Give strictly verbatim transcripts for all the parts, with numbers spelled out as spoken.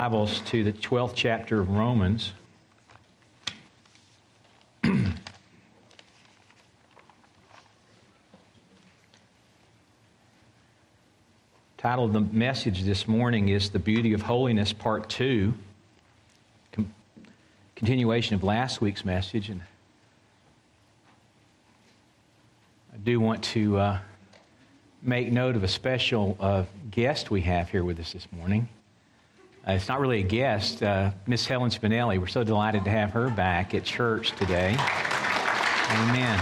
Bibles to the twelfth chapter of Romans. Title of the message this morning is The Beauty of Holiness, Part two. Com- continuation of last week's message. And I do want to uh, make note of a special uh, guest we have here with us this morning. Uh, it's not really a guest, uh, Miss Helen Spinelli. We're so delighted to have her back at church today. Amen.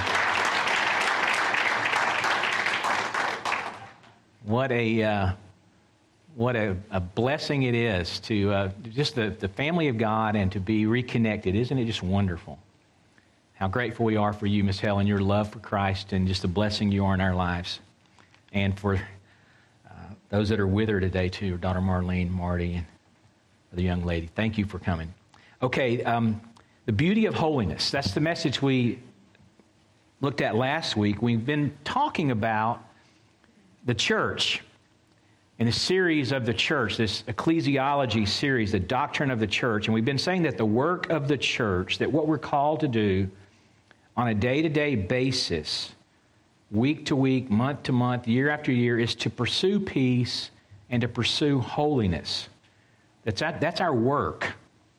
What a uh, what a, a blessing it is to uh, just the, the family of God and to be reconnected. Isn't it just wonderful? How grateful we are for you, Miss Helen, your love for Christ and just the blessing you are in our lives. And for uh, those that are with her today, too, daughter Marlene, Marty, and the young lady. Thank you for coming. Okay, um, the beauty of holiness. That's the message we looked at last week. We've been talking about the church in a series of the church, this ecclesiology series, the doctrine of the church. And we've been saying that the work of the church, that what we're called to do on a day-to-day basis, week to week, month to month, year after year, is to pursue peace and to pursue holiness. That's our, that's our work.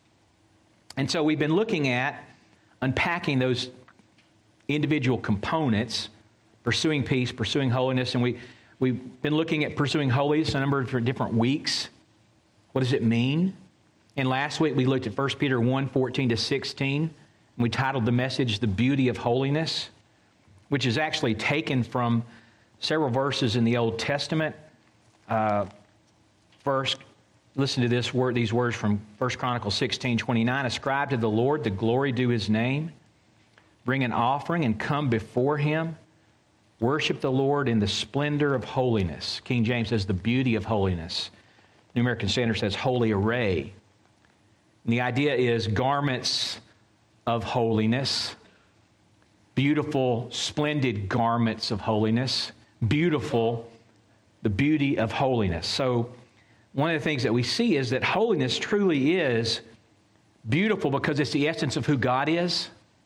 And so we've been looking at unpacking those individual components, pursuing peace, pursuing holiness, and we, we've been looking at pursuing holiness a number of different weeks. What does it mean? And last week we looked at First Peter one, fourteen to sixteen, and we titled the message, The Beauty of Holiness, which is actually taken from several verses in the Old Testament. Uh, first, listen to this word, these words from First Chronicles sixteen twenty-nine. Ascribe to the Lord the glory due His name. Bring an offering and come before Him. Worship the Lord in the splendor of holiness. King James says the beauty of holiness. New American Standard says holy array. And the idea is garments of holiness. Beautiful, splendid garments of holiness. Beautiful, the beauty of holiness. So, one of the things that we see is that holiness truly is beautiful because it's the essence of who God is.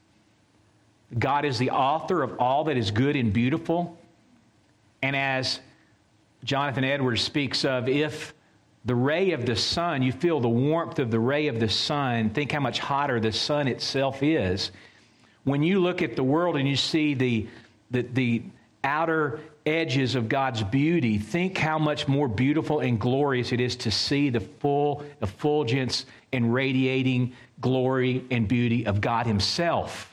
God is the author of all that is good and beautiful. And as Jonathan Edwards speaks of, if the ray of the sun, you feel the warmth of the ray of the sun, think how much hotter the sun itself is. When you look at the world and you see the, the, the outer edges of God's beauty, think how much more beautiful and glorious it is to see the full effulgence and radiating glory and beauty of God Himself.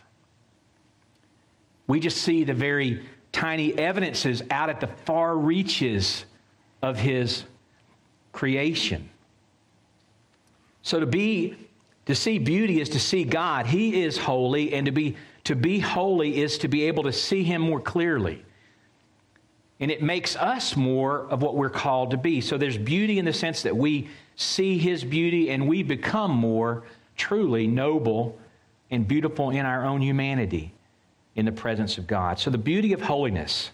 We just see the very tiny evidences out at the far reaches of His creation. So to be, to see beauty is to see God. He is holy, and to be, to be holy is to be able to see Him more clearly. And it makes us more of what we're called to be. So there's beauty in the sense that we see His beauty and we become more truly noble and beautiful in our own humanity in the presence of God. So the beauty of holiness.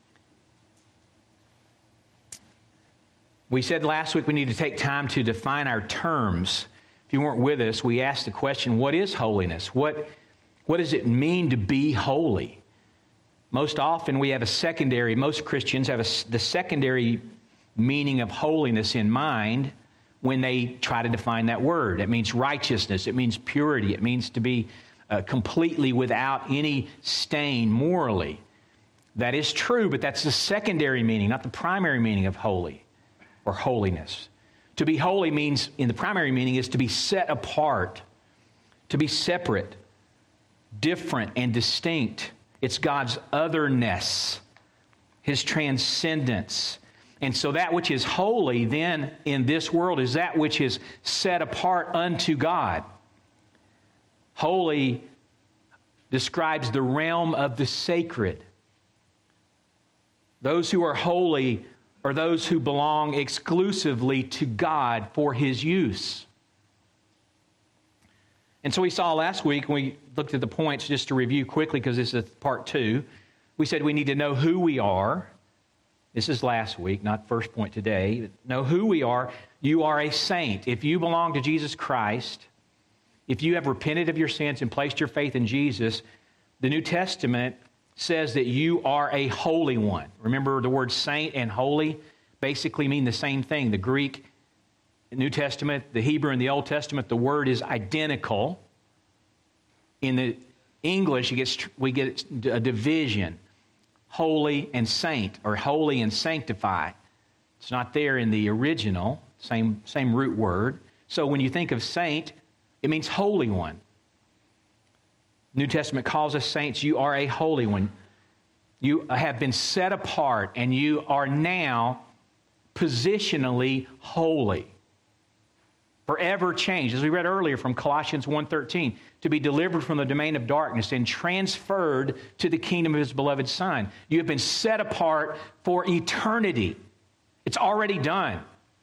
We said last week we need to take time to define our terms. If you weren't with us, we asked the question, what is holiness? What, what does it mean to be holy? Most often we have a secondary, most Christians have a, the secondary meaning of holiness in mind when they try to define that word. It means righteousness. It means purity. It means to be uh, completely without any stain morally. That is true, but that's the secondary meaning, not the primary meaning of holy or holiness. To be holy means, in the primary meaning, is to be set apart, to be separate, different, and distinct. It's God's otherness, His transcendence. And so that which is holy then in this world is that which is set apart unto God. Holy describes the realm of the sacred. Those who are holy are those who belong exclusively to God for His use. And so we saw last week, when we looked at the points, just to review quickly because this is part two, we said we need to know who we are. This is last week, not first point today. Know who we are. You are a saint. If you belong to Jesus Christ, if you have repented of your sins and placed your faith in Jesus, the New Testament says that you are a holy one. Remember, the word saint and holy basically mean the same thing. The Greek, the New Testament, the Hebrew, and the Old Testament, the word is identical. In the English, it gets, we get a division. Holy and saint, or holy and sanctify. It's not there in the original, same, same root word. So when you think of saint, it means holy one. New Testament calls us saints. You are a holy one. You have been set apart, and you are now positionally holy. Forever changed, as we read earlier from Colossians one thirteen, to be delivered from the domain of darkness and transferred to the kingdom of His beloved Son. You have been set apart for eternity. It's already done.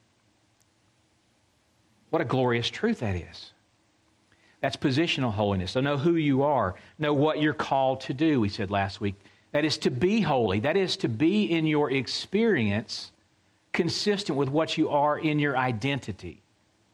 What a glorious truth that is. That's positional holiness. So know who you are. Know what you're called to do, we said last week. That is to be holy. That is to be in your experience consistent with what you are in your identity.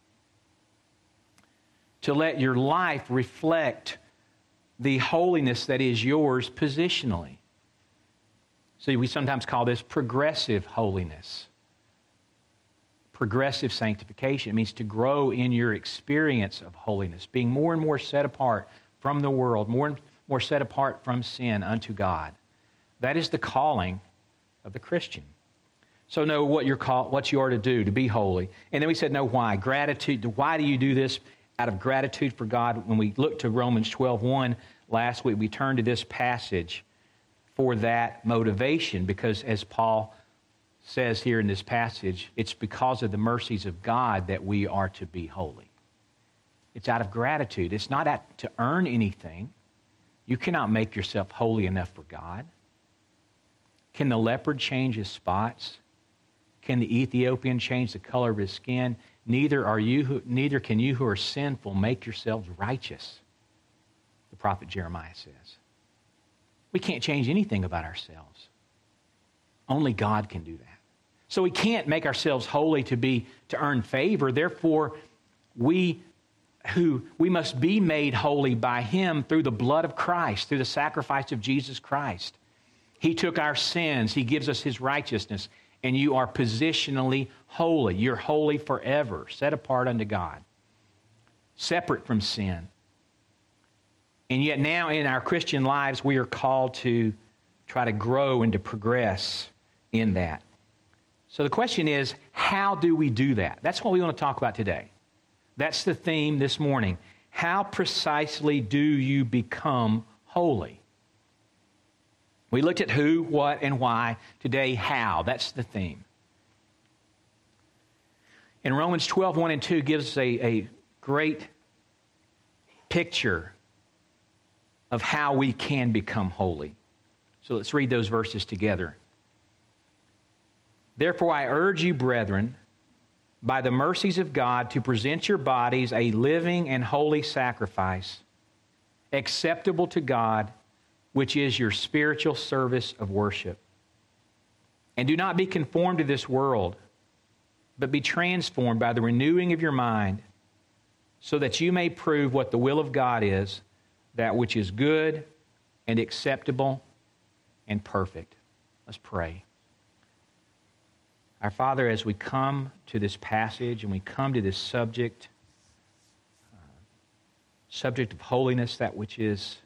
To let your life reflect the holiness that is yours positionally. So we sometimes call this progressive holiness. Progressive sanctification. It means to grow in your experience of holiness, being more and more set apart from the world, more and more set apart from sin unto God. That is the calling of the Christian. So know what you're called, what you are to do, to be holy. And then we said, know why. Gratitude. Why do you do this? Out of gratitude for God. When we looked to Romans twelve one last week, we turned to this passage for that motivation, because as Paul says here in this passage, it's because of the mercies of God that we are to be holy. It's out of gratitude. It's not at, to earn anything. You cannot make yourself holy enough for God. Can the leopard change his spots? Can the Ethiopian change the color of his skin? Neither are you, who, neither can you who are sinful make yourselves righteous, the prophet Jeremiah says. We can't change anything about ourselves. Only God can do that. So we can't make ourselves holy to be to earn favor. Therefore, we who we must be made holy by Him through the blood of Christ, through the sacrifice of Jesus Christ. He took our sins. He gives us His righteousness. And you are positionally holy. You're holy forever, set apart unto God, separate from sin. And yet now in our Christian lives, we are called to try to grow and to progress in that. So the question is, how do we do that? That's what we want to talk about today. That's the theme this morning. How precisely do you become holy? We looked at who, what, and why. Today, how. That's the theme. And Romans twelve one and two gives us a, a great picture of how we can become holy. So let's read those verses together. Therefore, I urge you, brethren, by the mercies of God, to present your bodies a living and holy sacrifice, acceptable to God, which is your spiritual service of worship. And do not be conformed to this world, but be transformed by the renewing of your mind, so that you may prove what the will of God is, that which is good and acceptable and perfect. Let's pray. Our Father, as we come to this passage and we come to this subject, uh, subject of holiness, that which is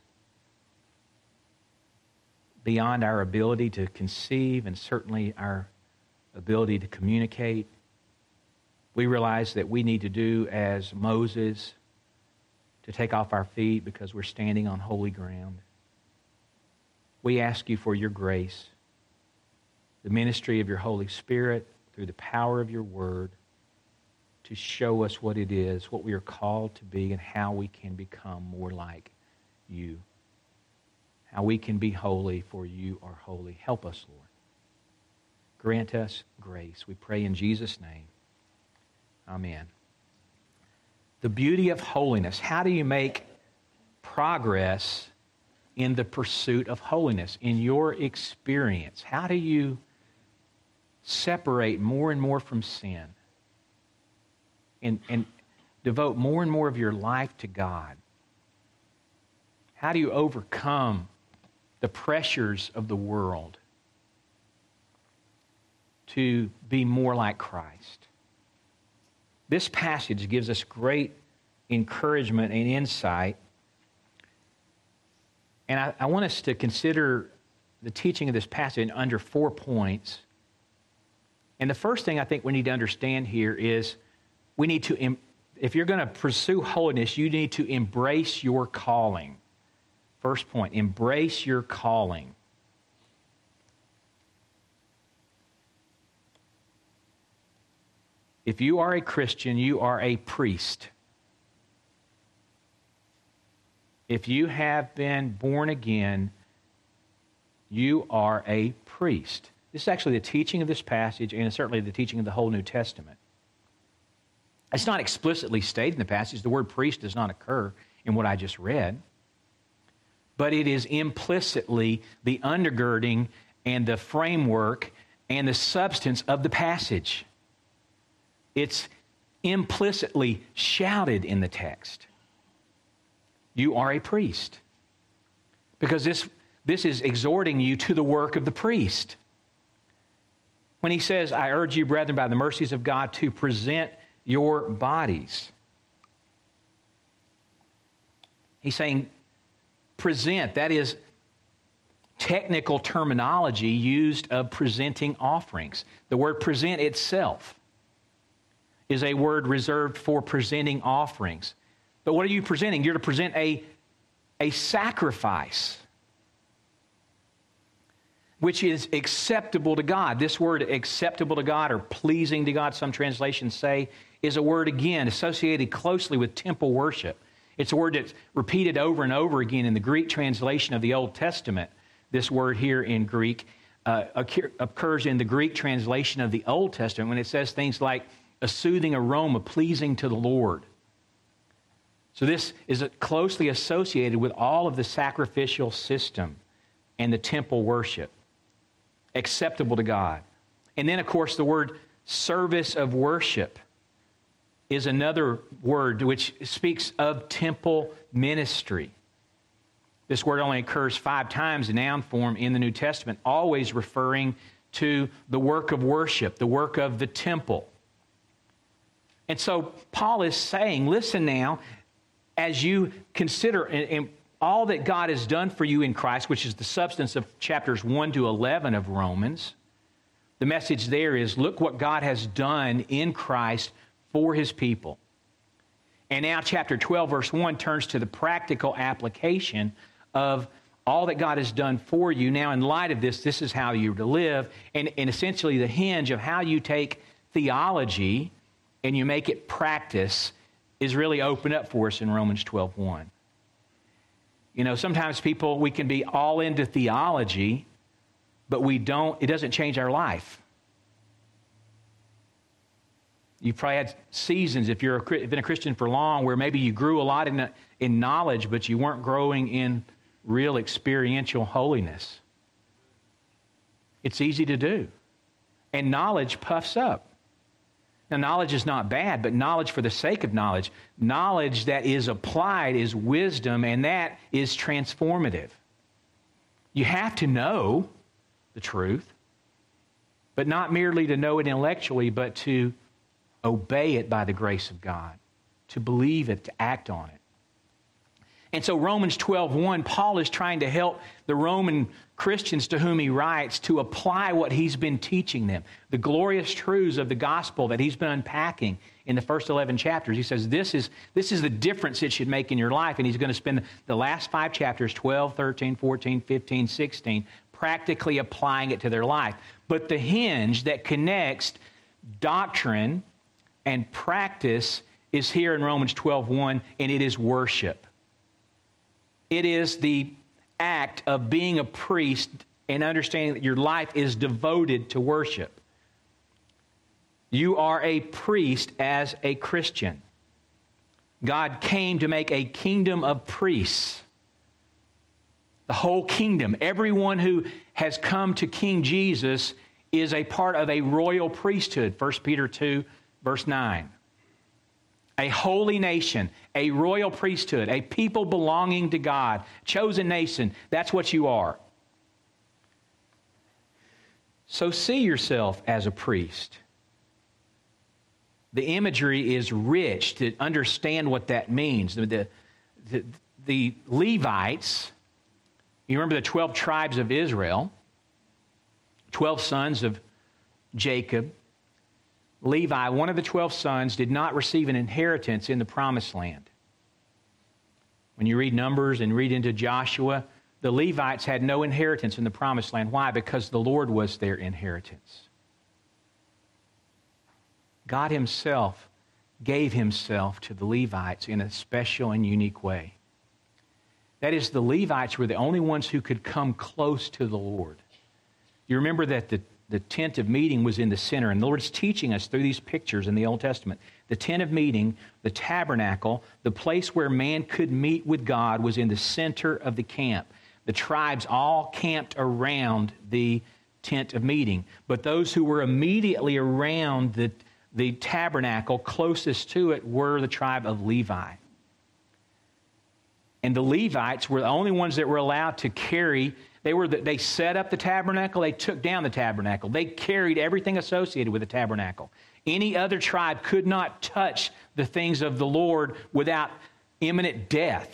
beyond our ability to conceive and certainly our ability to communicate, we realize that we need to do as Moses, to take off our feet because we're standing on holy ground. We ask you for your grace, the ministry of your Holy Spirit, through the power of your word, to show us what it is, what we are called to be, and how we can become more like you. How we can be holy, for you are holy. Help us, Lord. Grant us grace. We pray in Jesus' name. Amen. The beauty of holiness. How do you make progress in the pursuit of holiness? In your experience, how do you separate more and more from sin and, and devote more and more of your life to God? How do you overcome the pressures of the world to be more like Christ? This passage gives us great encouragement and insight. And I, I want us to consider the teaching of this passage under four points. And the first thing I think we need to understand here is we need to, if you're going to pursue holiness, you need to embrace your calling. First point, embrace your calling. If you are a Christian, you are a priest. If you have been born again, you are a priest. This is actually the teaching of this passage, and it's certainly the teaching of the whole New Testament. It's not explicitly stated in the passage. The word priest does not occur in what I just read. But it is implicitly the undergirding and the framework and the substance of the passage. It's implicitly shouted in the text. You are a priest. Because this, this is exhorting you to the work of the priest. When he says, I urge you, brethren, by the mercies of God, to present your bodies. He's saying, present. That is technical terminology used of presenting offerings. The word present itself is a word reserved for presenting offerings. But what are you presenting? You're to present a, a sacrifice, which is acceptable to God. This word acceptable to God or pleasing to God, some translations say, is a word, again, associated closely with temple worship. It's a word that's repeated over and over again in the Greek translation of the Old Testament. This word here in Greek uh, occurs in the Greek translation of the Old Testament when it says things like a soothing aroma pleasing to the Lord. So this is closely associated with all of the sacrificial system and the temple worship. Acceptable to God. And then, of course, the word service of worship is another word which speaks of temple ministry. This word only occurs five times in noun form in the New Testament, always referring to the work of worship, the work of the temple. And so Paul is saying, listen now, as you consider and, and all that God has done for you in Christ, which is the substance of chapters one to eleven of Romans, the message there is, look what God has done in Christ for his people. And now chapter twelve, verse one, turns to the practical application of all that God has done for you. Now, in light of this, this is how you're to live. And, and essentially the hinge of how you take theology and you make it practice is really opened up for us in Romans twelve one. You know, sometimes people, we can be all into theology, but we don't, it doesn't change our life. You've probably had seasons, if you've been a Christian for long, where maybe you grew a lot in, in knowledge, but you weren't growing in real experiential holiness. It's easy to do. And knowledge puffs up. Now, knowledge is not bad, but knowledge for the sake of knowledge. Knowledge that is applied is wisdom, and that is transformative. You have to know the truth, but not merely to know it intellectually, but to obey it by the grace of God, to believe it, to act on it. And so Romans twelve one, Paul is trying to help the Roman Christians to whom he writes to apply what he's been teaching them, the glorious truths of the gospel that he's been unpacking in the first eleven chapters. He says this is, this is the difference it should make in your life, and he's going to spend the last five chapters, twelve, thirteen, fourteen, fifteen, sixteen, practically applying it to their life. But the hinge that connects doctrine and practice is here in Romans twelve one, and it is worship. It is the act of being a priest and understanding that your life is devoted to worship. You are a priest as a Christian. God came to make a kingdom of priests. The whole kingdom, everyone who has come to King Jesus is a part of a royal priesthood, First Peter two, verse nine. A holy nation, a royal priesthood, a people belonging to God, chosen nation. That's what you are. So see yourself as a priest. The imagery is rich to understand what that means. The, the, the Levites, you remember the twelve tribes of Israel, twelve sons of Jacob. Levi, one of the twelve sons, did not receive an inheritance in the promised land. When you read Numbers and read into Joshua, the Levites had no inheritance in the promised land. Why? Because the Lord was their inheritance. God himself gave himself to the Levites in a special and unique way. That is, the Levites were the only ones who could come close to the Lord. You remember that the, the tent of meeting was in the center, and the Lord's teaching us through these pictures in the Old Testament. The tent of meeting, the tabernacle, the place where man could meet with God was in the center of the camp. The tribes all camped around the tent of meeting, but those who were immediately around the The tabernacle closest to it were the tribe of Levi. And the Levites were the only ones that were allowed to carry. They were the, they set up the tabernacle. They took down the tabernacle. They carried everything associated with the tabernacle. Any other tribe could not touch the things of the Lord without imminent death,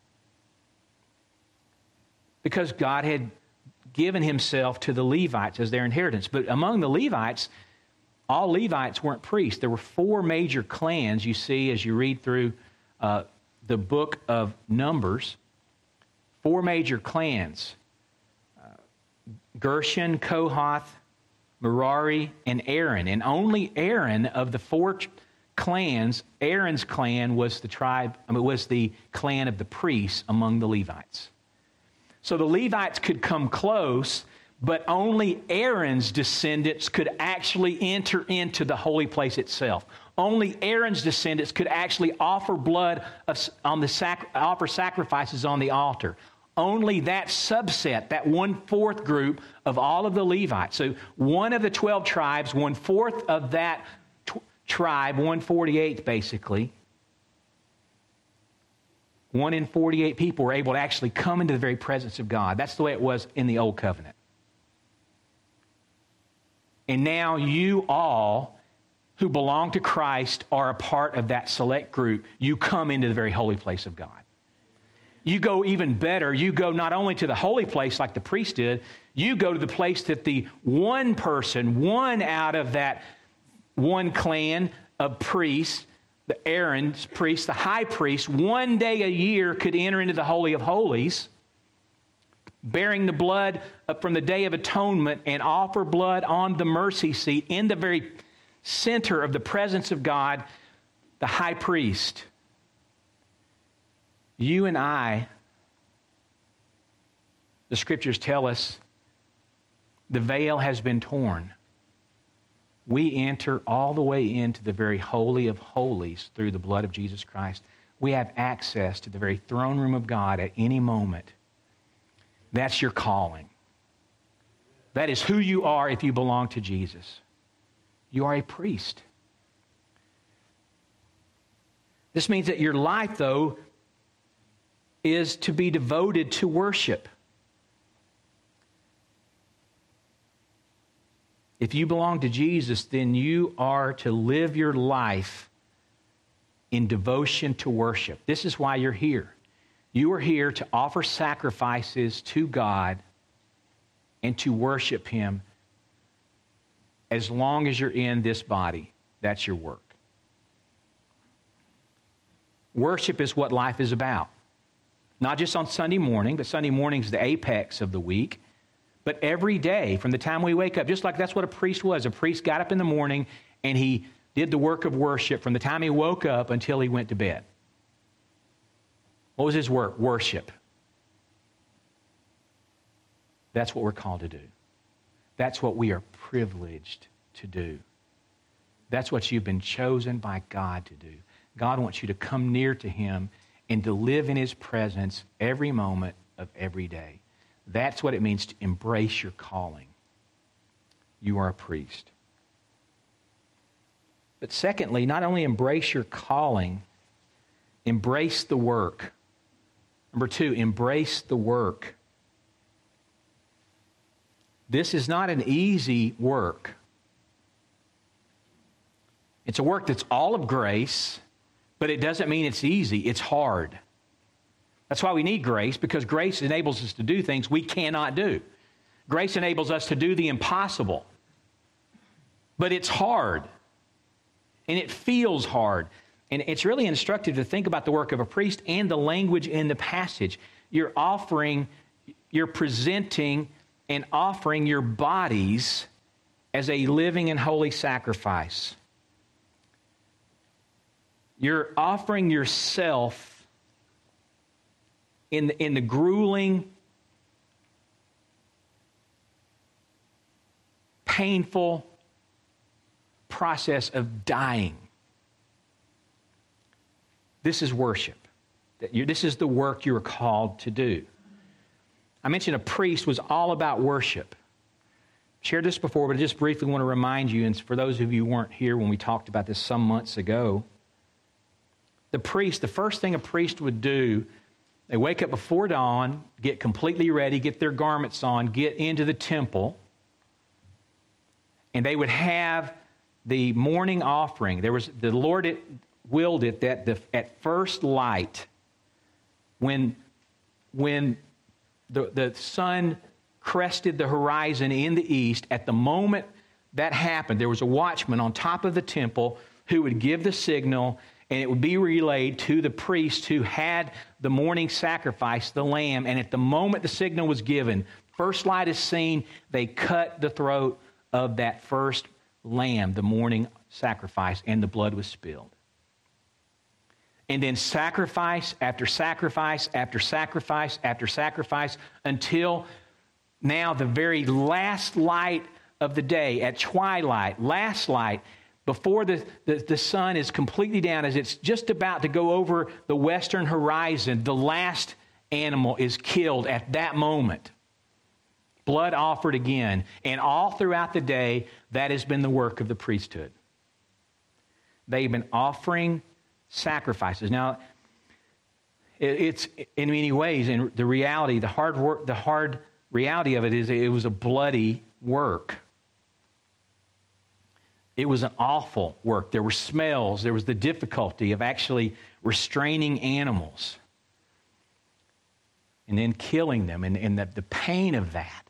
because God had given himself to the Levites as their inheritance. But among the Levites, all Levites weren't priests. There were four major clans you see as you read through uh, the book of Numbers. Four major clans. Uh, Gershon, Kohath, Merari, and Aaron. And only Aaron of the four ch- clans, Aaron's clan was the tribe, I mean, was the clan of the priests among the Levites. So the Levites could come close, but only Aaron's descendants could actually enter into the holy place itself. Only Aaron's descendants could actually offer blood of, on the sac, offer sacrifices on the altar. Only that subset, that one-fourth group of all of the Levites. So one of the twelve tribes, one-fourth of that t- tribe, one forty-eighth basically, one in forty-eight people were able to actually come into the very presence of God. That's the way it was in the Old Covenant. And now you all who belong to Christ are a part of that select group. You come into the very holy place of God. You go even better. You go not only to the holy place like the priest did, you go to the place that the one person, one out of that one clan of priests, the Aaron's priest, the high priest, one day a year could enter into the Holy of Holies, bearing the blood from the Day of Atonement and offer blood on the mercy seat in the very center of the presence of God, the high priest. You and I, the scriptures tell us, the veil has been torn. We enter all the way into the very holy of holies through the blood of Jesus Christ. We have access to the very throne room of God at any moment. That's your calling. That is who you are if you belong to Jesus. You are a priest. This means that your life, though, is to be devoted to worship. If you belong to Jesus, then you are to live your life in devotion to worship. This is why you're here. You are here to offer sacrifices to God and to worship Him as long as you're in this body. That's your work. Worship is what life is about. Not just on Sunday morning, but Sunday morning is the apex of the week. But every day, from the time we wake up, just like that's what a priest was. A priest got up in the morning and he did the work of worship from the time he woke up until he went to bed. What was his work? Worship. That's what we're called to do. That's what we are privileged to do. That's what you've been chosen by God to do. God wants you to come near to Him and to live in His presence every moment of every day. That's what it means to embrace your calling. you are a priest. But secondly, not only embrace your calling, embrace the work. Number two, embrace the work. This is not an easy work. It's a work that's all of grace, but it doesn't mean it's easy. It's hard. That's why we need grace, because grace enables us to do things we cannot do. Grace enables us to do the impossible. But it's hard. And it feels hard. And it's really instructive to think about the work of a priest and the language in the passage. You're offering, you're presenting and offering your bodies as a living and holy sacrifice. You're offering yourself in the, in the grueling, painful process of dying. This is worship. This is the work you are called to do. I mentioned a priest was all about worship. I've shared this before, but I just briefly want to remind you, and for those of you who weren't here when we talked about this some months ago, the priest, the first thing a priest would do, they wake up before dawn, get completely ready, get their garments on, get into the temple, and they would have the morning offering. There was the Lord it, willed it that the, at first light, when, when the, the sun crested the horizon in the east, at the moment that happened, there was a watchman on top of the temple who would give the signal, and it would be relayed to the priest who had the morning sacrifice, the lamb. And at the moment the signal was given, first light is seen, they cut the throat of that first lamb, the morning sacrifice, and the blood was spilled. And then sacrifice after sacrifice after sacrifice after sacrifice until now the very last light of the day, at twilight, last light, before the, the, the sun is completely down, as it's just about to go over the western horizon, the last animal is killed at that moment. Blood offered again. And all throughout the day, that has been the work of the priesthood. They've been offering sacrifices. Now, it, it's in many ways, and the reality, the hard work, the hard reality of it is it was a bloody work. It was an awful work. There were smells. There was the difficulty of actually restraining animals and then killing them, and, and the, the pain of that.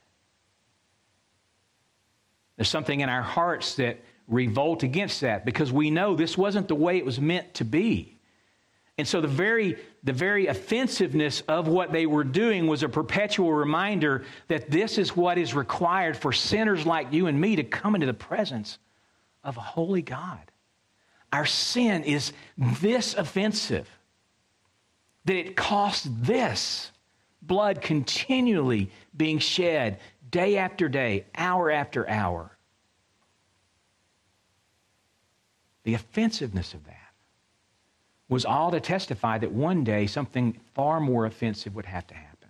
There's something in our hearts that revolt against that because we know this wasn't the way it was meant to be. And so the very, the very offensiveness of what they were doing was a perpetual reminder that this is what is required for sinners like you and me to come into the presence of a holy God. Our sin is this offensive that it costs this blood continually being shed day after day, hour after hour. The offensiveness of that was all to testify that one day something far more offensive would have to happen.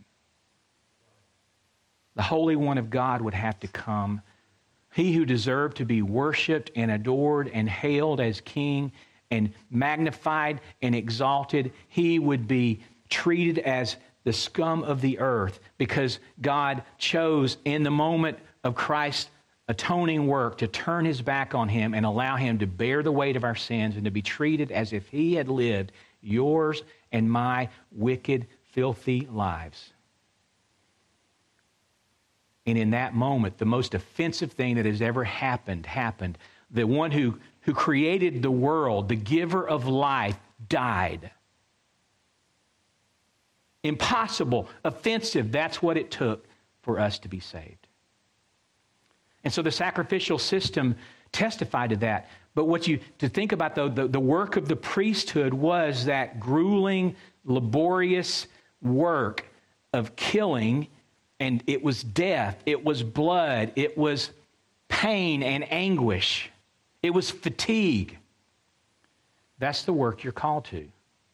The Holy One of God would have to come. He who deserved to be worshiped and adored and hailed as king and magnified and exalted, he would be treated as the scum of the earth because God chose in the moment of Christ's atoning work to turn his back on him and allow him to bear the weight of our sins and to be treated as if he had lived yours and my wicked, filthy lives. And in that moment, the most offensive thing that has ever happened, happened. The one who, who created the world, the giver of life, died. Impossible, offensive, that's what it took for us to be saved. And so the sacrificial system testified to that. But what you, to think about though, the, the work of the priesthood was that grueling, laborious work of killing. And it was death, it was blood, it was pain and anguish. It was fatigue. That's the work you're called to.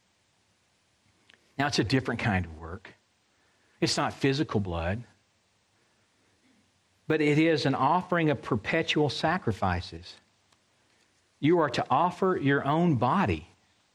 Now, it's a different kind of work. It's not physical blood. but it is an offering of perpetual sacrifices. You are to offer your own body,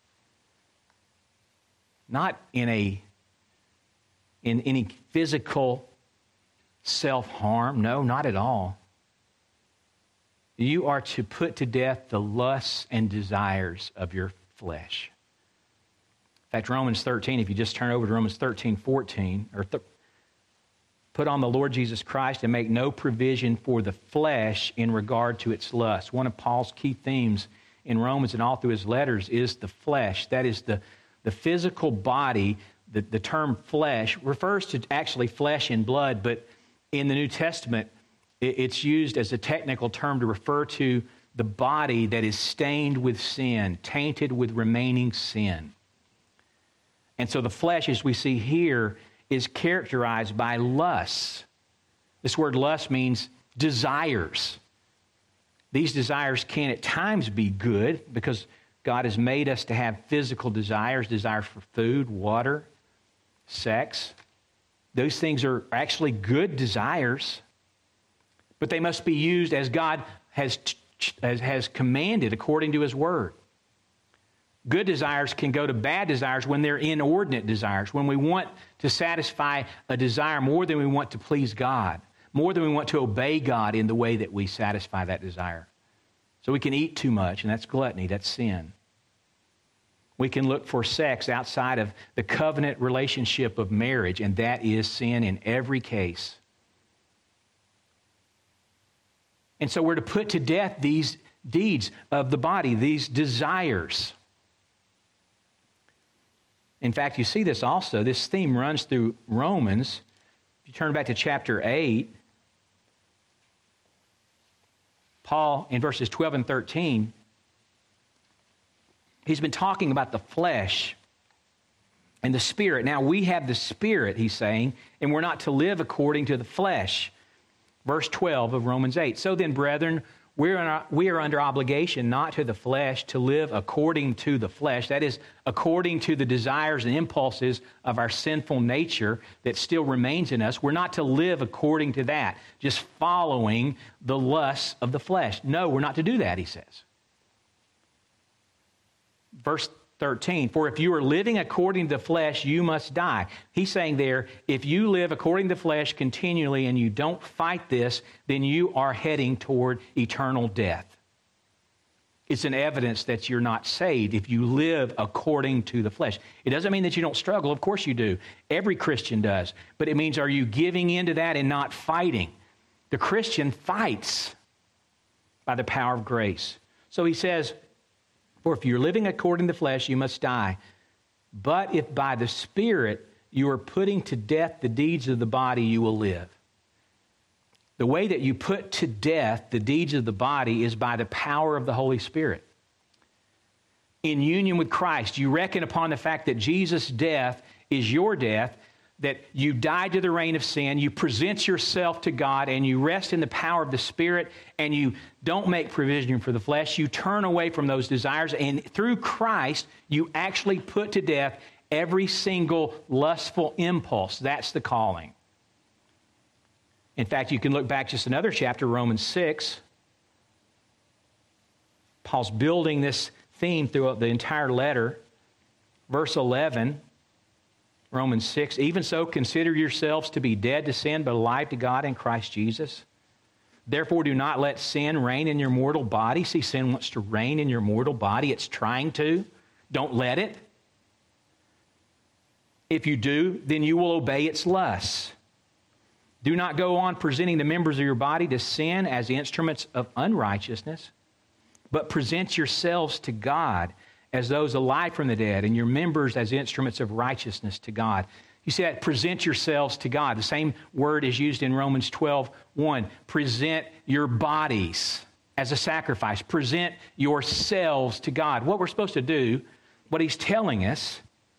not in a in any physical self-harm. No, not at all. You are to put to death the lusts and desires of your flesh. In fact, Romans thirteen, if you just turn over to Romans thirteen, fourteen, or th- put on the Lord Jesus Christ and make no provision for the flesh in regard to its lust. One of Paul's key themes in Romans and all through his letters is the flesh. That is the, the physical body. The, the term flesh refers to actually flesh and blood, but in the New Testament, it, it's used as a technical term to refer to the body that is stained with sin, tainted with remaining sin. And so the flesh, as we see here, is characterized by lusts. This word lust means desires. These desires can at times be good because God has made us to have physical desires, desires for food, water, sex. Those things are actually good desires, but they must be used as God has, has, has commanded according to His Word. Good desires can go to bad desires when they're inordinate desires, when we want to satisfy a desire more than we want to please God, more than we want to obey God in the way that we satisfy that desire. So we can eat too much, and that's gluttony, that's sin. We can look for sex outside of the covenant relationship of marriage, and that is sin in every case. And so we're to put to death these deeds of the body, these desires. In fact, you see this also. This theme runs through Romans. If you turn back to chapter eight, Paul, in verses twelve and thirteen, he's been talking about the flesh and the spirit. Now, we have the spirit, he's saying, and we're not to live according to the flesh. Verse twelve of Romans eight. So then, brethren, We're, in our, we are under obligation not to the flesh to live according to the flesh. That is, according to the desires and impulses of our sinful nature that still remains in us. We're not to live according to that, just following the lusts of the flesh. No, we're not to do that, he says. Verse thirteen, for if you are living according to the flesh, you must die. He's saying there, if you live according to the flesh continually and you don't fight this, then you are heading toward eternal death. It's an evidence that you're not saved if you live according to the flesh. It doesn't mean that you don't struggle. Of course you do. Every Christian does. But it means, are you giving into that and not fighting? The Christian fights by the power of grace. So he says, for if you're living according to the flesh, you must die. But if by the Spirit you are putting to death the deeds of the body, you will live. The way that you put to death the deeds of the body is by the power of the Holy Spirit. In union with Christ, you reckon upon the fact that Jesus' death is your death, that you died to the reign of sin, you present yourself to God, and you rest in the power of the Spirit, and you don't make provision for the flesh. You turn away from those desires, and through Christ, you actually put to death every single lustful impulse. That's the calling. In fact, you can look back just another chapter, Romans six. Paul's building this theme throughout the entire letter. Verse eleven, Romans six, even so consider yourselves to be dead to sin, but alive to God in Christ Jesus. Therefore do not let sin reign in your mortal body. See, sin wants to reign in your mortal body. It's trying to. Don't let it. If you do, then you will obey its lusts. Do not go on presenting the members of your body to sin as instruments of unrighteousness, but present yourselves to God as those alive from the dead, and your members as instruments of righteousness to God. You see that? Present yourselves to God. The same word is used in Romans twelve one. Present your bodies as a sacrifice. Present yourselves to God. What we're supposed to do, what he's telling us,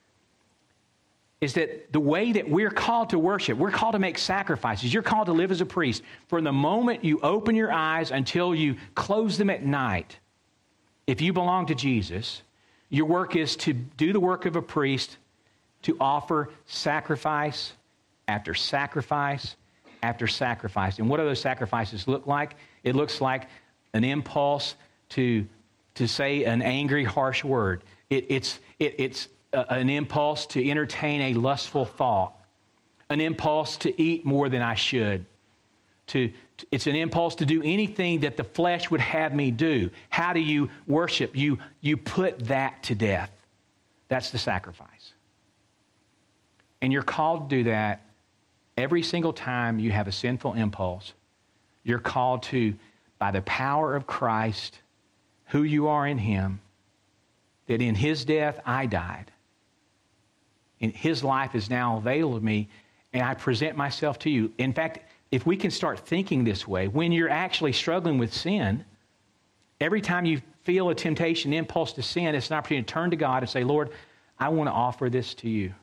is that the way that we're called to worship, we're called to make sacrifices. You're called to live as a priest. From the moment you open your eyes until you close them at night, if you belong to Jesus, your work is to do the work of a priest, to offer sacrifice after sacrifice after sacrifice. And what do those sacrifices look like? It looks like an impulse to, to say an angry, harsh word. It, it's it, it's a, an impulse to entertain a lustful thought, an impulse to eat more than I should. To, to it's an impulse to do anything that the flesh would have me do. How do you worship? You you put that to death. That's the sacrifice. And you're called to do that every single time you have a sinful impulse. You're called to, by the power of Christ, who you are in Him, that in His death I died. And His life is now available to me, and I present myself to you. In fact, if we can start thinking this way, when you're actually struggling with sin, every time you feel a temptation, impulse to sin, it's an opportunity to turn to God and say, Lord, I want to offer this to you.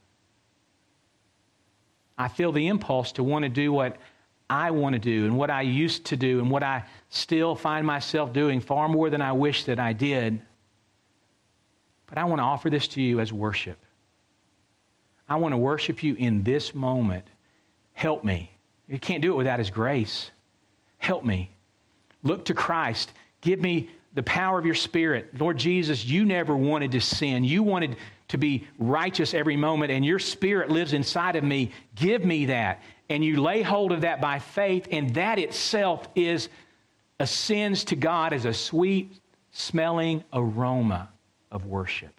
I feel the impulse to want to do what I want to do and what I used to do and what I still find myself doing far more than I wish that I did. But I want to offer this to you as worship. I want to worship you in this moment. Help me. You can't do it without His grace. Help me. Look to Christ. Give me the power of your Spirit. Lord Jesus, you never wanted to sin. You wanted to be righteous every moment, and your Spirit lives inside of me. Give me that. And you lay hold of that by faith, and that itself is ascends to God as a sweet-smelling aroma of worship.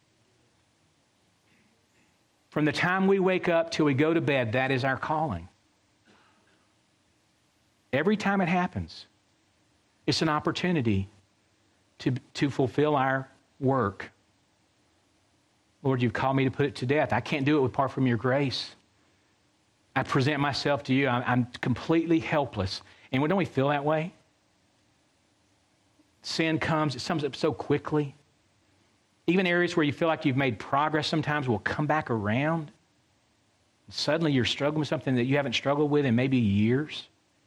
From the time we wake up till we go to bed, that is our calling. Every time it happens, it's an opportunity to, to fulfill our work. Lord, you've called me to put it to death. I can't do it apart from your grace. I present myself to you. I'm, I'm completely helpless. And don't we feel that way? Sin comes, it comes up so quickly. Even areas where you feel like you've made progress sometimes will come back around. Suddenly you're struggling with something that you haven't struggled with in maybe years.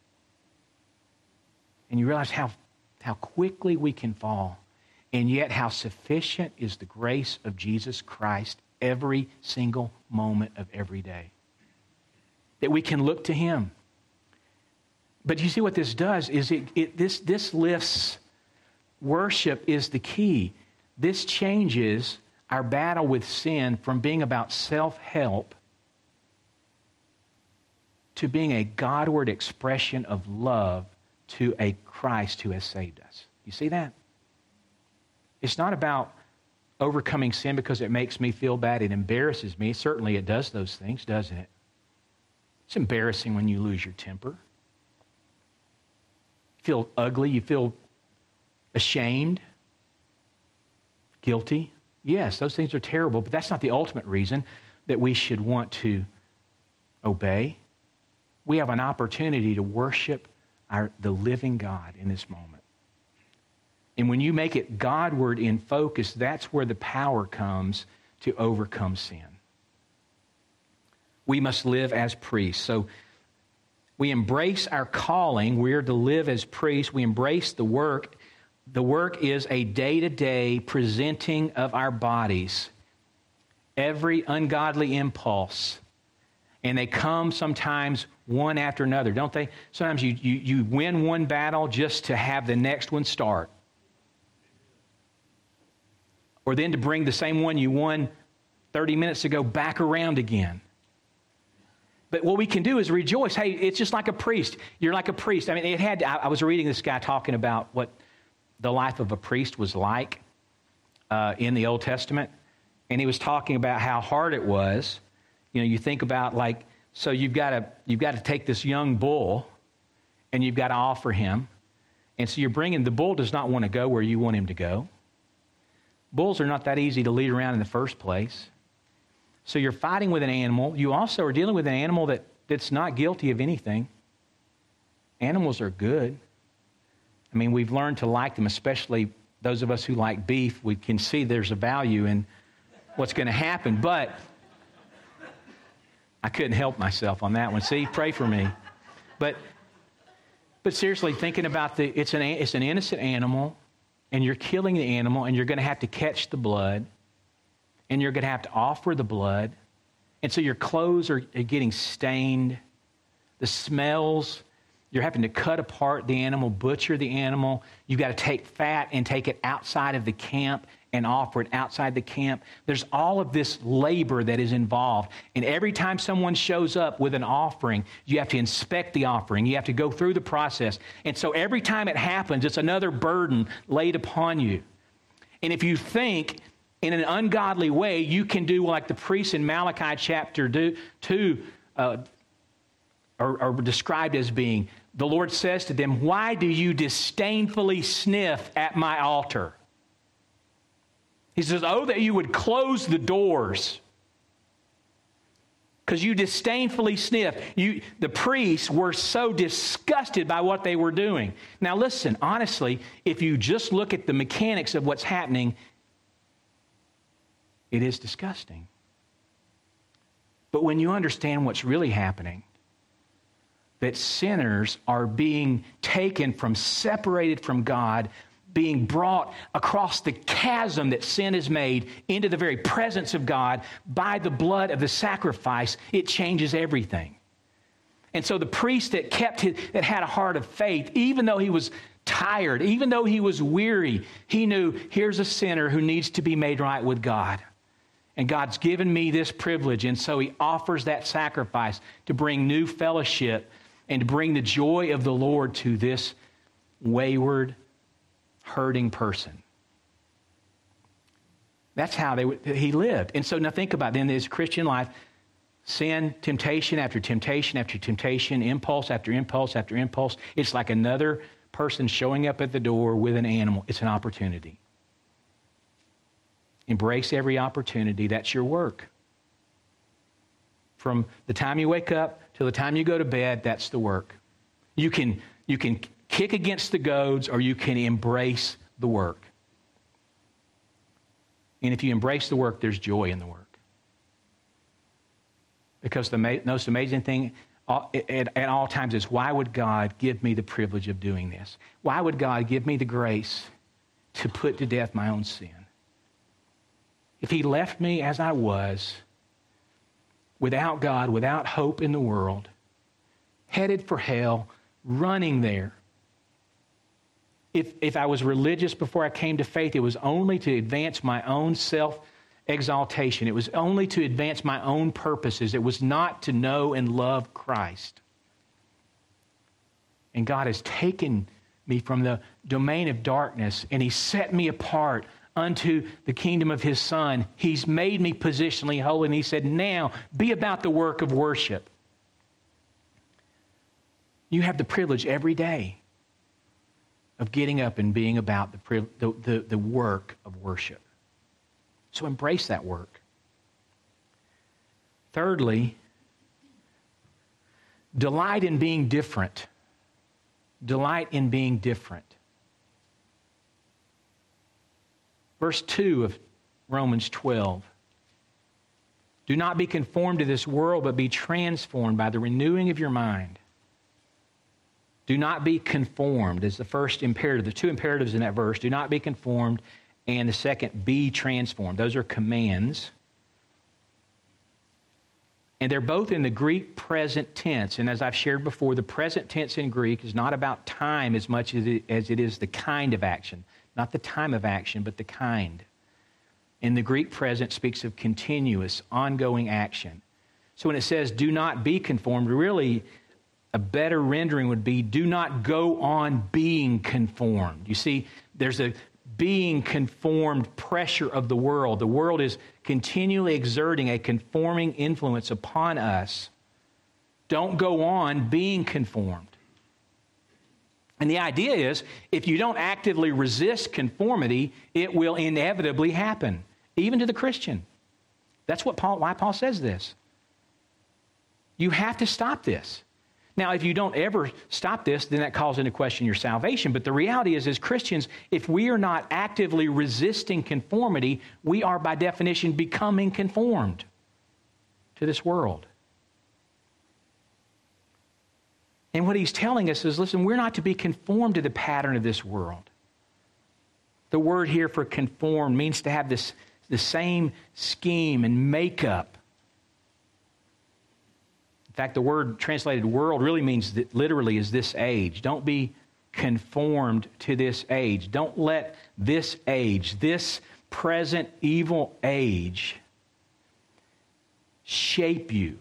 And you realize how, how quickly we can fall. And yet how sufficient is the grace of Jesus Christ every single moment of every day. That we can look to Him. But you see what this does is it, it this, this lifts, worship is the key. This changes our battle with sin from being about self-help to being a Godward expression of love to a Christ who has saved us. You see that? It's not about overcoming sin because it makes me feel bad. It embarrasses me. Certainly it does those things, doesn't it? It's embarrassing when you lose your temper. You feel ugly. You feel ashamed. Guilty. Yes, those things are terrible, but that's not the ultimate reason that we should want to obey. We have an opportunity to worship our, the living God in this moment. And when you make it Godward in focus, that's where the power comes to overcome sin. We must live as priests. So we embrace our calling. We are to live as priests. We embrace the work. The work is a day-to-day presenting of our bodies. Every ungodly impulse. And they come sometimes one after another, don't they? Sometimes you, you, you win one battle just to have the next one start. Or then to bring the same one you won thirty minutes ago back around again. But what we can do is rejoice. Hey, it's just like a priest. You're like a priest. I mean, it had. I, I was reading this guy talking about what the life of a priest was like uh, in the Old Testament, and he was talking about how hard it was. You know, you think about like, so you've got to you've got to take this young bull, and you've got to offer him, and so you're bringing the bull does not want to go where you want him to go. Bulls are not that easy to lead around in the first place. So you're fighting with an animal. You also are dealing with an animal that, that's not guilty of anything. Animals are good. I mean, we've learned to like them, especially those of us who like beef. We can see there's a value in what's going to happen. But I couldn't help myself on that one. See, pray for me. But but seriously, thinking about the, it's an it's an innocent animal. And you're killing the animal, and you're going to have to catch the blood, and you're going to have to offer the blood. And so your clothes are, are getting stained. the smells. You're having to cut apart the animal, butcher the animal. You've got to take fat and take it outside of the camp and offer it outside the camp. There's all of this labor that is involved. And every time someone shows up with an offering, you have to inspect the offering. You have to go through the process. And so every time it happens, it's another burden laid upon you. And if you think in an ungodly way, you can do like the priests in Malachi chapter two uh, are, are described as being. The Lord says to them, why do you disdainfully sniff at my altar? He says, oh, that you would close the doors. Because you disdainfully sniff. You, the priests were so disgusted by what they were doing. Now listen, honestly, if you just look at the mechanics of what's happening, it is disgusting. But when you understand what's really happening, that sinners are being taken from, separated from God, being brought across the chasm that sin has made into the very presence of God by the blood of the sacrifice, it changes everything. And so the priest that kept his, that had a heart of faith, even though he was tired, even though he was weary, he knew here's a sinner who needs to be made right with God. And God's given me this privilege. And so he offers that sacrifice to bring new fellowship and to bring the joy of the Lord to this wayward, hurting person. That's how they he lived. And so now think about it. Then his Christian life, sin, temptation after temptation after temptation, impulse after impulse after impulse. It's like another person showing up at the door with an animal. It's an opportunity. Embrace every opportunity. That's your work. From the time you wake up till the time you go to bed, that's the work. You can, you can kick against the goads or you can embrace the work. And if you embrace the work, there's joy in the work. Because the ma- most amazing thing at, at all times is, why would God give me the privilege of doing this? Why would God give me the grace to put to death my own sin? If he left me as I was, without God, without hope in the world, headed for hell, running there. If, if I was religious before I came to faith, it was only to advance my own self-exaltation. It was only to advance my own purposes. It was not to know and love Christ. And God has taken me from the domain of darkness, and he set me apart unto the kingdom of his Son. He's made me positionally holy, and he said, now be about the work of worship. You have the privilege every day of getting up and being about the, the, the, the work of worship. So embrace that work. Thirdly, delight in being different. Delight in being different. Verse two of Romans twelve. Do not be conformed to this world, but be transformed by the renewing of your mind. Do not be conformed is the first imperative. The two imperatives in that verse. Do not be conformed, and the second, be transformed. Those are commands. And they're both in the Greek present tense. And as I've shared before, the present tense in Greek is not about time as much as it, as it is the kind of action. Not the time of action, but the kind. And the Greek present speaks of continuous, ongoing action. So when it says, do not be conformed, really a better rendering would be, do not go on being conformed. You see, there's a being conformed pressure of the world. The world is continually exerting a conforming influence upon us. Don't go on being conformed. And the idea is, if you don't actively resist conformity, it will inevitably happen, even to the Christian. That's what Paul, why Paul says this. You have to stop this. Now, if you don't ever stop this, then that calls into question your salvation. But the reality is, as Christians, if we are not actively resisting conformity, we are by definition becoming conformed to this world. And what he's telling us is, listen, we're not to be conformed to the pattern of this world. The word here for conform means to have this the same scheme and makeup. In fact, the word translated world really means that literally is this age. Don't be conformed to this age. Don't let this age, this present evil age, shape you.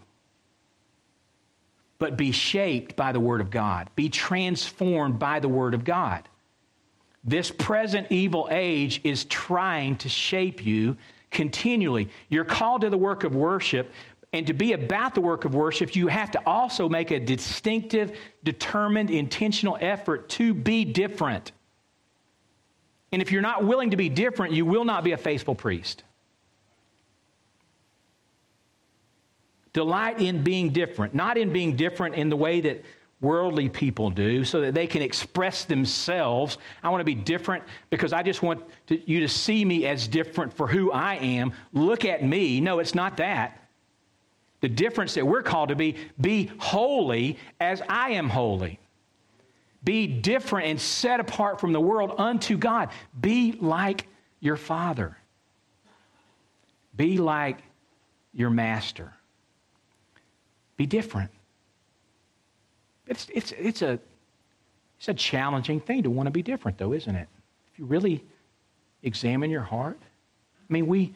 But be shaped by the Word of God. Be transformed by the Word of God. This present evil age is trying to shape you continually. You're called to the work of worship, and to be about the work of worship, you have to also make a distinctive, determined, intentional effort to be different. And if you're not willing to be different, you will not be a faithful priest. Delight in being different, not in being different in the way that worldly people do so that they can express themselves. I want to be different because I just want to, you to see me as different for who I am. Look at me. No, it's not that. The difference that we're called to be, be holy as I am holy. Be different and set apart from the world unto God. Be like your Father. Be like your Master. Be different. It's, it's, it's, a, it's a challenging thing to want to be different, though, isn't it? If you really examine your heart. I mean, we,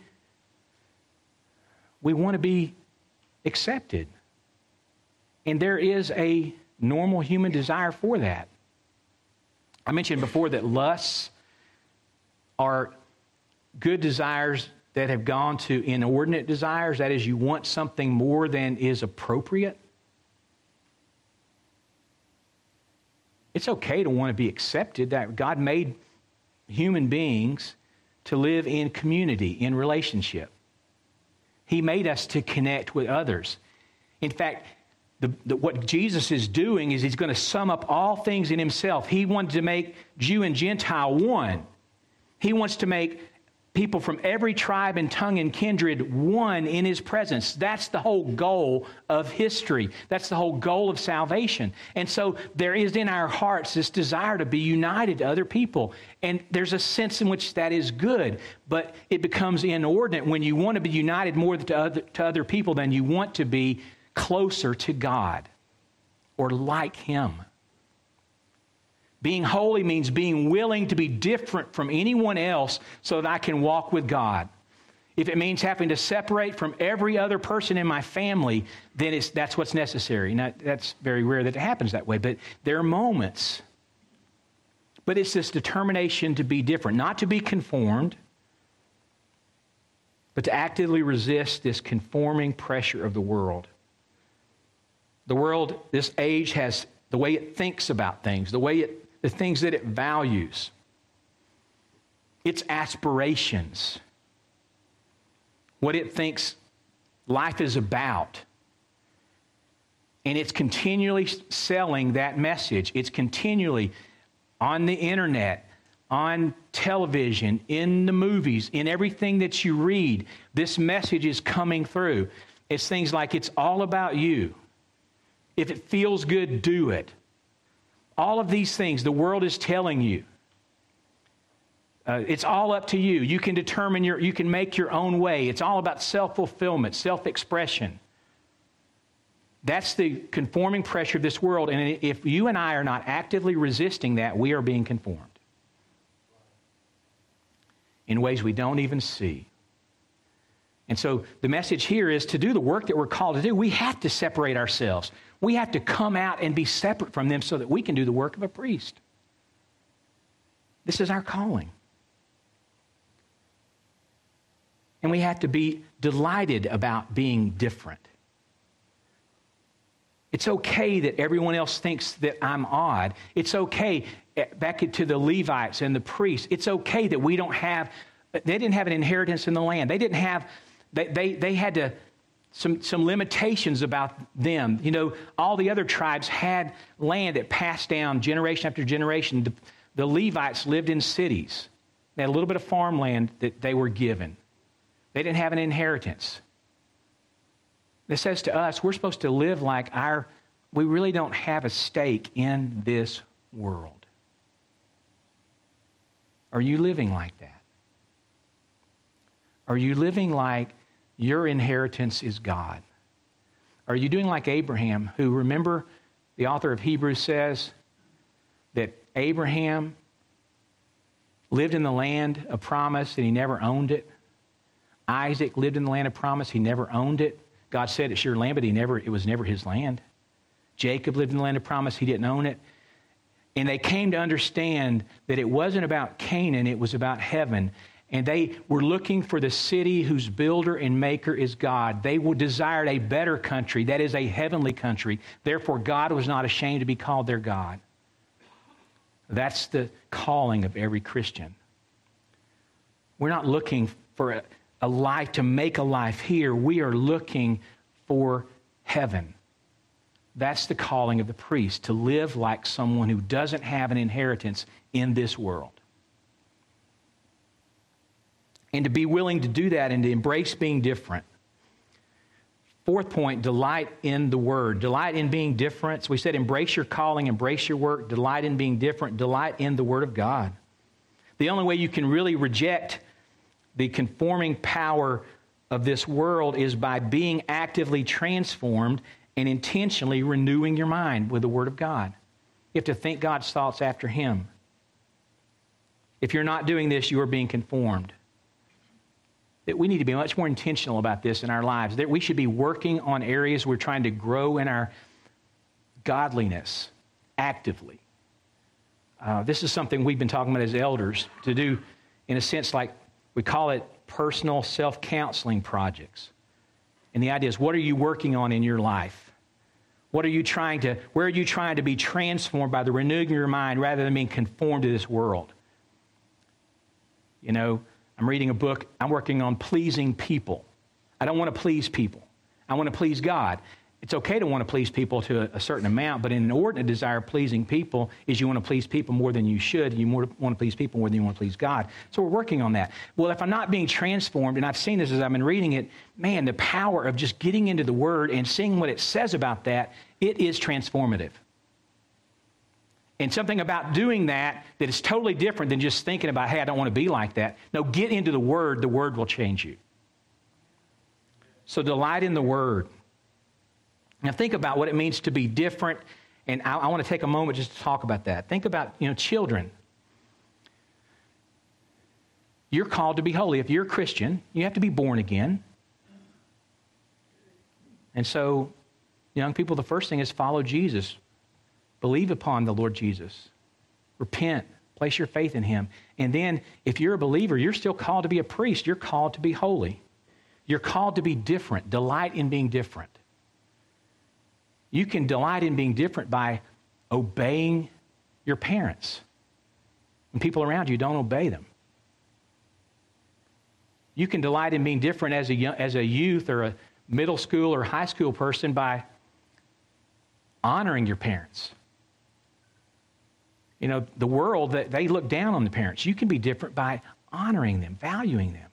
we want to be accepted. And there is a normal human desire for that. I mentioned before that lusts are good desires that have gone to inordinate desires. That is, you want something more than is appropriate. It's okay to want to be accepted. That God made human beings to live in community, in relationship. He made us to connect with others. In fact, the, the, what Jesus is doing is he's going to sum up all things in himself. He wanted to make Jew and Gentile one. He wants to make people from every tribe and tongue and kindred one in his presence. That's the whole goal of history. That's the whole goal of salvation. And so there is in our hearts this desire to be united to other people. And there's a sense in which that is good, but it becomes inordinate when you want to be united more to other, to other people than you want to be closer to God or like him. Being holy means being willing to be different from anyone else so that I can walk with God. If it means having to separate from every other person in my family, then it's, that's what's necessary. Now, that's very rare that it happens that way, but there are moments. But it's this determination to be different, not to be conformed, but to actively resist this conforming pressure of the world. The world, this age has the way it thinks about things, the way it the things that it values, its aspirations, what it thinks life is about. And it's continually selling that message. It's continually on the internet, on television, in the movies, in everything that you read. This message is coming through. It's things like it's all about you. If it feels good, do it. All of these things the world is telling you. Uh, it's all up to you. You can determine your, you can make your own way. It's all about self-fulfillment, self-expression. That's the conforming pressure of this world. And if you and I are not actively resisting that, we are being conformed in ways we don't even see. And so the message here is to do the work that we're called to do, we have to separate ourselves. We have to come out and be separate from them so that we can do the work of a priest. This is our calling. And we have to be delighted about being different. It's okay that everyone else thinks that I'm odd. It's okay, back to the Levites and the priests, it's okay that we don't have, they didn't have an inheritance in the land. They didn't have, they, they, they had to, Some, some limitations about them. You know, all the other tribes had land that passed down generation after generation. The, the Levites lived in cities. They had a little bit of farmland that they were given. They didn't have an inheritance. This says to us, we're supposed to live like our, we really don't have a stake in this world. Are you living like that? Are you living like your inheritance is God? Are you doing like Abraham, who, remember, the author of Hebrews says that Abraham lived in the land of promise and he never owned it. Isaac lived in the land of promise, he never owned it. God said it's your land, but he never, it was never his land. Jacob lived in the land of promise, he didn't own it. And they came to understand that it wasn't about Canaan, it was about heaven. And they were looking for the city whose builder and maker is God. They desired a better country, that is a heavenly country. Therefore, God was not ashamed to be called their God. That's the calling of every Christian. We're not looking for a, a life to make a life here. We are looking for heaven. That's the calling of the priest, to live like someone who doesn't have an inheritance in this world. And to be willing to do that and to embrace being different. Fourth point, delight in the Word. Delight in being different. So we said embrace your calling, embrace your work, delight in being different, delight in the Word of God. The only way you can really reject the conforming power of this world is by being actively transformed and intentionally renewing your mind with the Word of God. You have to think God's thoughts after Him. If you're not doing this, you are being conformed. That we need to be much more intentional about this in our lives. That we should be working on areas we're trying to grow in our godliness actively. Uh, this is something we've been talking about as elders to do, in a sense, like we call it personal self-counseling projects. And the idea is, what are you working on in your life? What are you trying to, where are you trying to be transformed by the renewing of your mind rather than being conformed to this world? You know, I'm reading a book, I'm working on pleasing people. I don't want to please people. I want to please God. It's okay to want to please people to a, a certain amount, but an inordinate desire of pleasing people is you want to please people more than you should. You more, want to please people more than you want to please God. So we're working on that. Well, if I'm not being transformed, and I've seen this as I've been reading it, man, the power of just getting into the Word and seeing what it says about that, it is transformative. And something about doing that that is totally different than just thinking about, hey, I don't want to be like that. No, get into the Word. The Word will change you. So delight in the Word. Now think about what it means to be different, and I, I want to take a moment just to talk about that. Think about, you know, children. You're called to be holy. If you're a Christian, you have to be born again. And so, young people, the first thing is follow Jesus. Believe upon the Lord Jesus. Repent. Place your faith in Him. And then, if you're a believer, you're still called to be a priest. You're called to be holy. You're called to be different. Delight in being different. You can delight in being different by obeying your parents. When people around you don't obey them. You can delight in being different as a, young, as a youth or a middle school or high school person by honoring your parents. You know, the world, they look down on the parents. You can be different by honoring them, valuing them.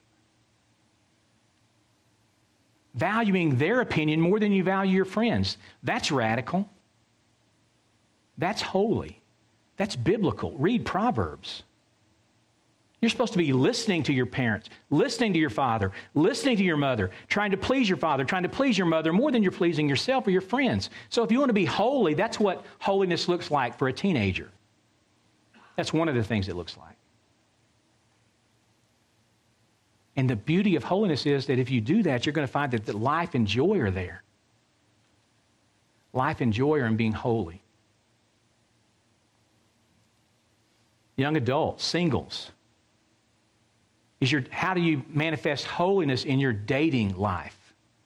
Valuing their opinion more than you value your friends. That's radical. That's holy. That's biblical. Read Proverbs. You're supposed to be listening to your parents, listening to your father, listening to your mother, trying to please your father, trying to please your mother more than you're pleasing yourself or your friends. So if you want to be holy, that's what holiness looks like for a teenager. That's one of the things it looks like. And the beauty of holiness is that if you do that, you're going to find that the life and joy are there. Life and joy are in being holy. Young adults, singles. Is your, how do you manifest holiness in your dating life?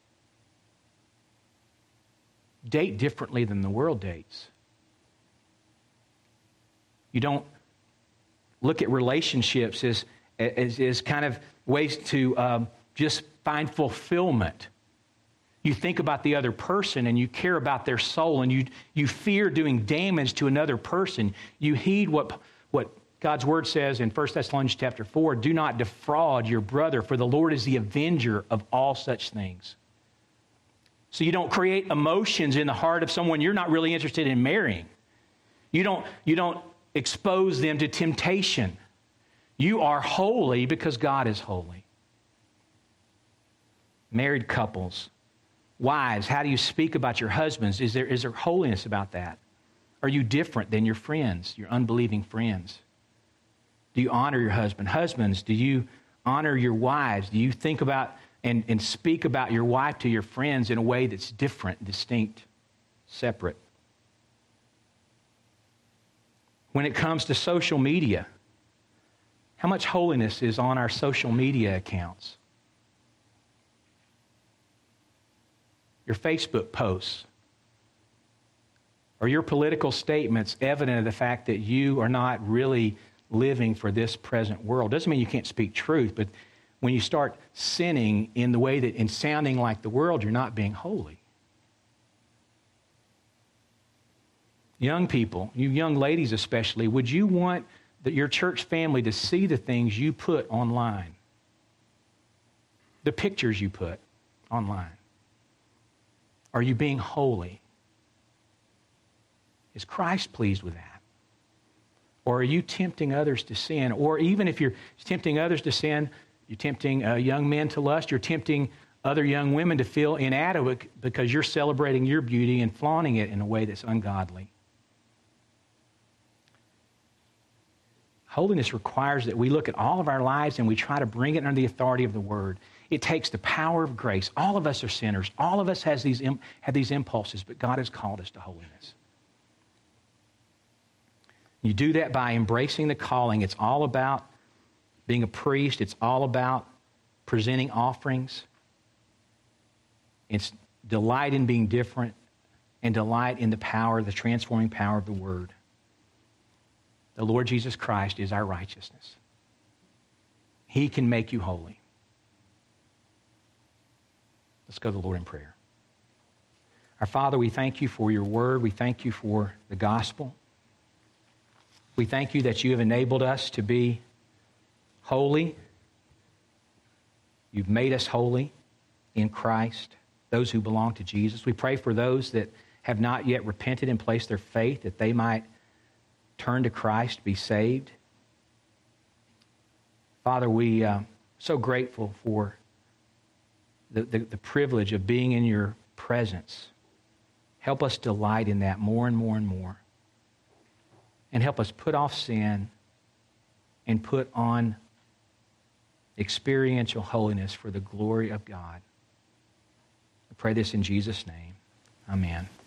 Date differently than the world dates. You don't look at relationships as, as, as kind of ways to um, just find fulfillment. You think about the other person and you care about their soul and you, you fear doing damage to another person. You heed what, what God's word says in First Thessalonians chapter four, do not defraud your brother, for the Lord is the avenger of all such things. So you don't create emotions in the heart of someone you're not really interested in marrying. You don't, you don't expose them to temptation. You are holy because God is holy. Married couples, Wives, how do you speak about your husbands? Is there, is there holiness about that? Are you different than your friends, your unbelieving friends? Do you honor your husband? Husbands, do you honor your wives? Do you think about and, and speak about your wife to your friends in a way that's different, distinct, separate? When it comes to social media, how much holiness is on our social media accounts? Your Facebook posts, or your political statements evident of the fact that you are not really living for this present world? Doesn't mean you can't speak truth, but when you start sinning in the way that, and sounding like the world, you're not being holy. Young people, you young ladies especially, would you want that your church family to see the things you put online? The pictures you put online? Are you being holy? Is Christ pleased with that? Or are you tempting others to sin? Or even if you're tempting others to sin, you're tempting uh, young men to lust, you're tempting other young women to feel inadequate because you're celebrating your beauty and flaunting it in a way that's ungodly. Holiness requires that we look at all of our lives and we try to bring it under the authority of the Word. It takes the power of grace. All of us are sinners. All of us has these, have these impulses, but God has called us to holiness. You do that by embracing the calling. It's all about being a priest. It's all about presenting offerings. It's delight in being different and delight in the power, the transforming power of the Word. The Lord Jesus Christ is our righteousness. He can make you holy. Let's go to the Lord in prayer. Our Father, we thank you for your word. We thank you for the gospel. We thank you that you have enabled us to be holy. You've made us holy in Christ, those who belong to Jesus. We pray for those that have not yet repented and placed their faith, that they might turn to Christ, be saved. Father, we are uh, so grateful for the, the, the privilege of being in your presence. Help us delight in that more and more and more. And help us put off sin and put on experiential holiness for the glory of God. I pray this in Jesus' name. Amen.